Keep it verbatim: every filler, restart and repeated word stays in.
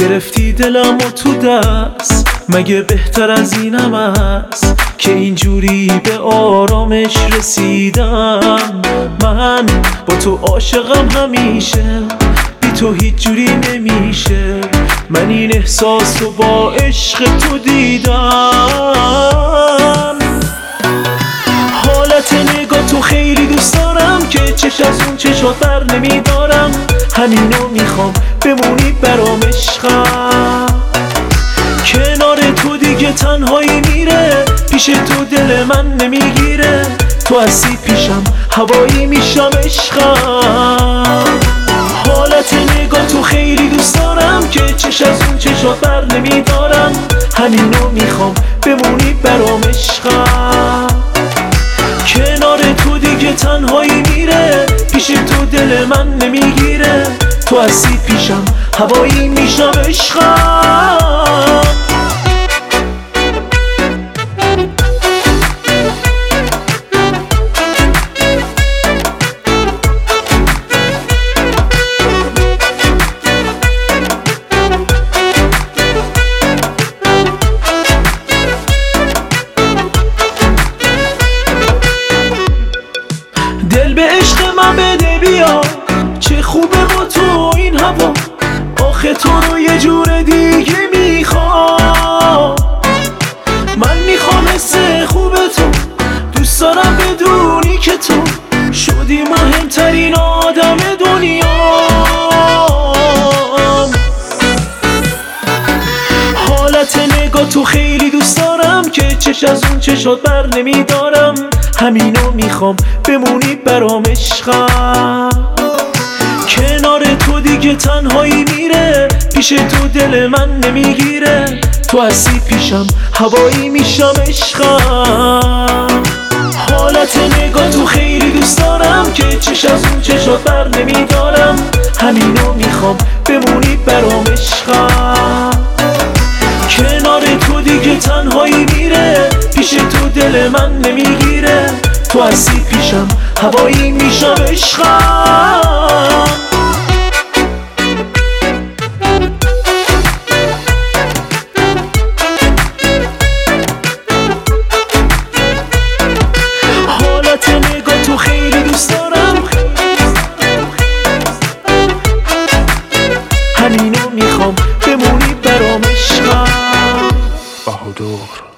گرفتی دلم و تو دست، مگه بهتر از اینم است که اینجوری به آرامش رسیدم؟ من با تو عاشقم همیشه، بی تو هیچ جوری نمیشه. من این احساس رو با عشق تو دیدم. حالت نگاه تو خیلی دوست دارم که چش از اون چشات بر نمیدارم. همینو میخوام بمونی برام عشقم. کنار تو دیگه تنهایی میره، پیش تو دل من نمیگیره. تو هستی پیشم هوایی میشم عشقم. حالت نگاه تو خیلی دوست دارم که چش از اون چشات بر نمیدارم. همینو میخوام بمونی برام عشقم. کنار تو دیگه تنهایی میره، پیش تو دل من نمیگیره. تو هستی پیشم هوایی میشم عشقم. دل به عشق من بده بیا، چه خوبه با تو این هوا. آخه تو رو یه جور دیگه میخوام. من میخوام حس خوب تو، دوست دارم بدونی که تو شدی مهمترین آدم دنیام. حالت نگاه تو خیلی دوست دارم که چش از اون چشات بر نمیدارم. همینو میخوام بمونی برام عشقم. کنار تو دیگه تنهایی میره، پیش تو دل من نمیگیره. تو هستی پیشم هوایی میشم عشقم. حالت نگاه تو خیلی دوست دارم که چش از اون چشات بر نمیدارم. همینو میخوام بمونی برام عشقم. کنار تو دیگه تنهایی میره، پیش تو دل من نمیگیره. تو هستی پیشم هوایی میشم عشقم. حالت نگاه تو خیلی دوست دارم، همینو میخوام بمونی برام عشقم. بهادر